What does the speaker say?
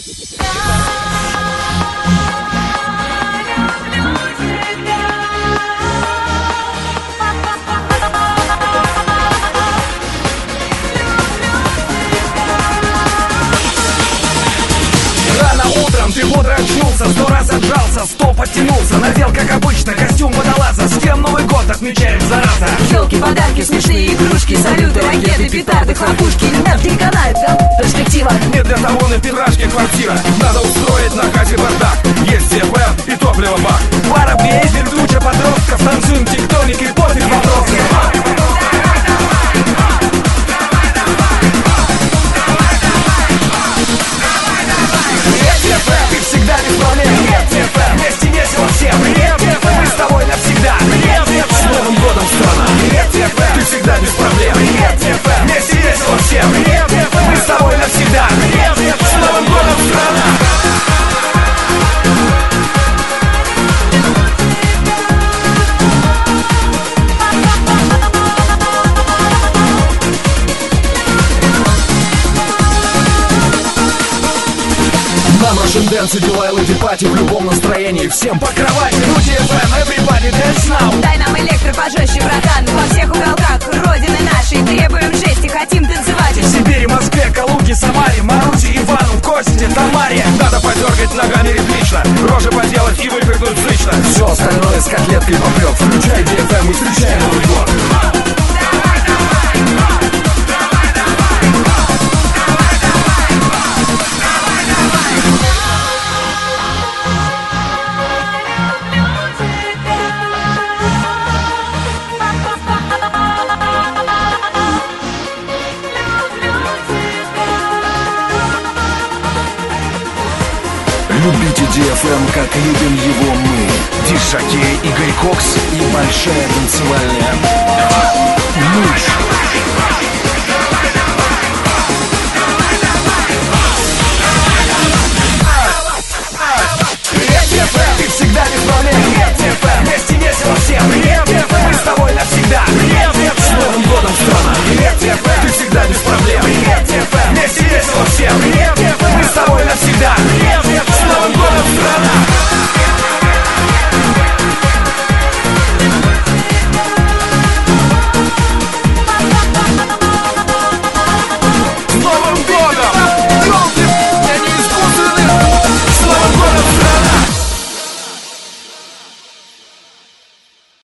Ты бодро очнулся, 100 раз отжался, 100 подтянулся, надел, как обычно, костюм водолаза. С кем Новый год отмечаем, зараза? Ёлки, подарки, смешные игрушки, салюты, ракеты, петарды, хлопушки. Нефть канает, да? Перспектива. Не для того на петрашке квартира. Надо устроить на хате бардак. Есть ДФМ и топливо бак. Пара бейзер, туча подростков. Танцуем тектоник и пофиг вопросы. Ты всегда без проблем. Вместе весело всем. Мы с тобой навсегда. С Новым годом, страна. Ты всегда без проблем. Вместе весело всем. Мы с тобой навсегда. С Новым годом, страна. Нам Russian Dance и Дилайла Дипати в любом настроении. Всем по кровати, ну DFM, everybody dance now. Дай нам электро пожестче, братан. Во всех уголках Родины нашей требуем жести, хотим танцевать. В Сибири, Москве, Калуге, Самаре, Маруте, Ивану, Косте, Тамаре. Надо подергать ногами ритмично, рожи поделать и выкрикнуть зычно. Все остальное с котлеткой попрет. Включай DFM и встречай Новый год. Любите DFM, как любим его мы. Дишаки, Игорь Кокс и большая танцевальная мышь.